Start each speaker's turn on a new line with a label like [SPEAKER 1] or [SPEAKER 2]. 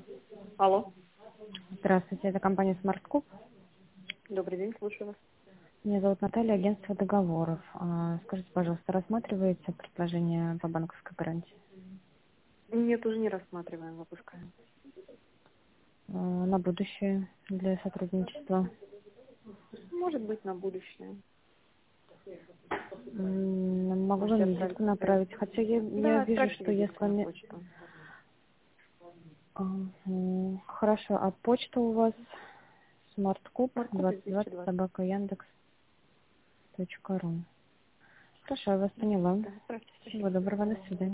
[SPEAKER 1] Алло.
[SPEAKER 2] Здравствуйте, это компания SmartCube.
[SPEAKER 1] Добрый день, слушаю вас.
[SPEAKER 2] Меня зовут Наталья, агентство договоров. Скажите, пожалуйста, рассматриваете предложение по банковской гарантии
[SPEAKER 1] Нет, уже не рассматриваем, выпускаем.
[SPEAKER 2] на будущее для сотрудничества?
[SPEAKER 1] Может быть, на будущее.
[SPEAKER 2] Могу
[SPEAKER 1] Можете
[SPEAKER 2] вам
[SPEAKER 1] отправить
[SPEAKER 2] визитку
[SPEAKER 1] на почту.
[SPEAKER 2] направить, хотя я
[SPEAKER 1] Да,
[SPEAKER 2] вижу,
[SPEAKER 1] отправьте
[SPEAKER 2] что я с
[SPEAKER 1] визитку на
[SPEAKER 2] вами...
[SPEAKER 1] почту.
[SPEAKER 2] Хорошо, а почта у вас SmartCube
[SPEAKER 1] Маркоп
[SPEAKER 2] 2020
[SPEAKER 1] 2020.
[SPEAKER 2] собака Яндекс.ру. Хорошо, я вас поняла.
[SPEAKER 1] Да, отправьте,
[SPEAKER 2] Всего
[SPEAKER 1] спасибо.
[SPEAKER 2] доброго, до свидания.